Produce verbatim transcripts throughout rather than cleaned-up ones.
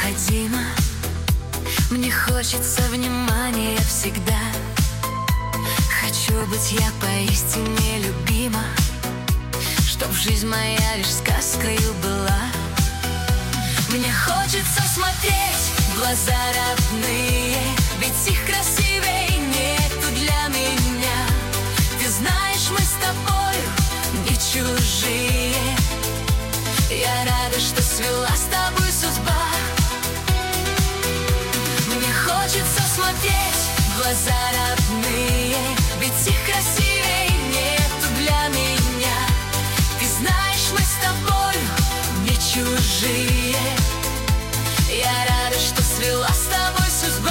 необходимо. Мне хочется внимания всегда. Хочу быть я поистине любима, чтоб жизнь моя лишь сказкою была. Мне хочется смотреть в глаза родные, ведь их красивей нету для меня. Ты знаешь, мы с тобою не чужие. Я рада, что свела с тобой судьба. Мне хочется смотреть в глаза родные, ведь их красивей нету для меня. Ты знаешь, мы с тобою не чужие. Я рада, что свела с тобой судьба.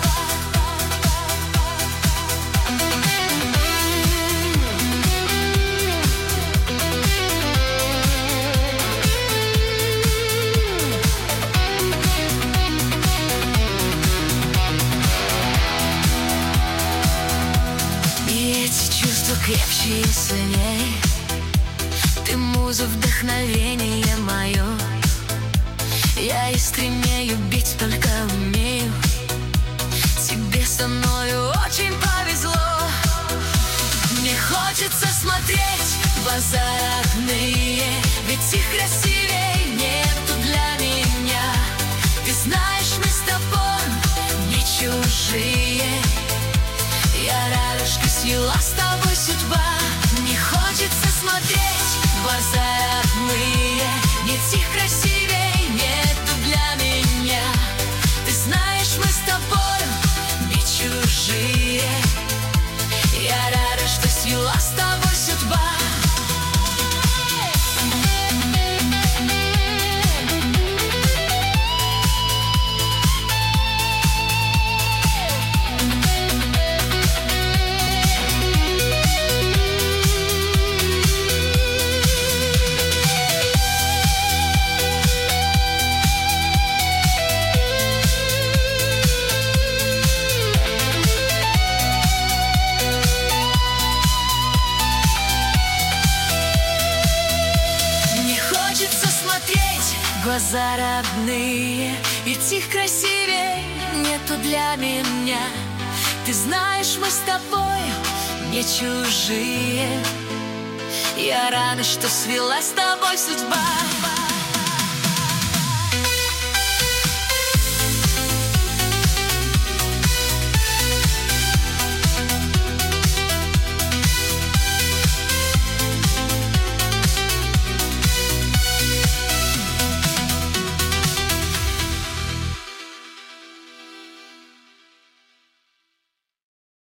Крепче и сильней. Ты муза, вдохновение мое. Я искренне любить только умею. Тебе со мною очень повезло. Мне хочется смотреть в глаза родные, ведь их красивей нету для меня. Ты знаешь, мы с тобой не чужие. Я рада, что свела с тобой судьба. Мне хочется смотреть в глаза родные, ведь их красивей нету для меня. Ты знаешь, мы с тобой не чужие. Я рада, что свела с тобой судьба. Глаза родные, ведь их красивей нету для меня. Ты знаешь, мы с тобой не чужие. Я рада, что свела с тобой судьба.